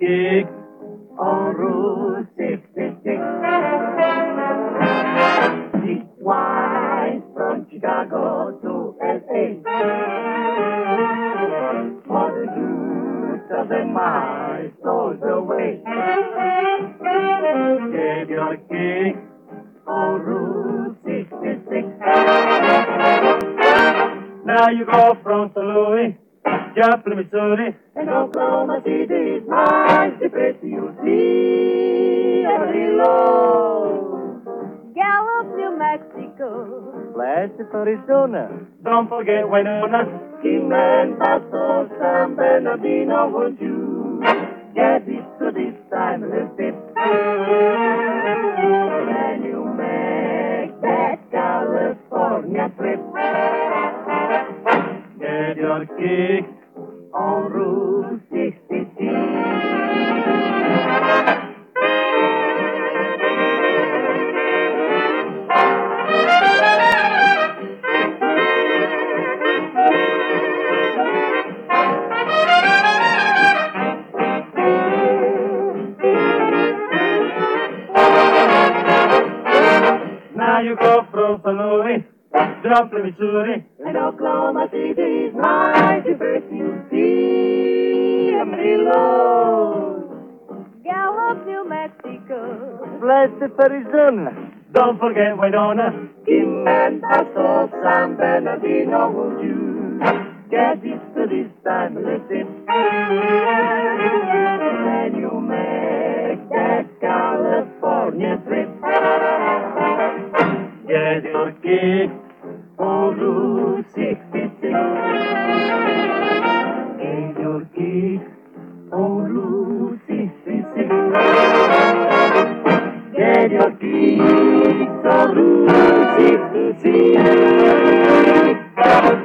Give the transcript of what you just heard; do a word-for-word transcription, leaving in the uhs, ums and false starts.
gig on Route sixty-six. Cheap wine from Chicago to L A. For the youth of the miles sold away. Get your gig on Route sixty-six. Now you go from Saint Louis, Joplin, Missouri, and Oklahoma City, nice to place you see Amarillo. Gallup, New Mexico. Flagstaff, Arizona. Don't forget Winona. Kim and Paso, San Bernardino, won't you get this to this time of the trip? When you make that California trip, get your kick on Route sixty-six. Now you go from Saint Louis, Joplin, Missouri, and Oklahoma City, nice to first you see Amarillo. Gallup, New Mexico. Flagstaff, Arizona. Don't forget Winona. Kim and Paso, San Bernardino, won't you get this to this time of the trip? When you make that California trip, get your kick on Route sixty-six. Get your kick on Route sixty-six. Get your kick on Route sixty-six.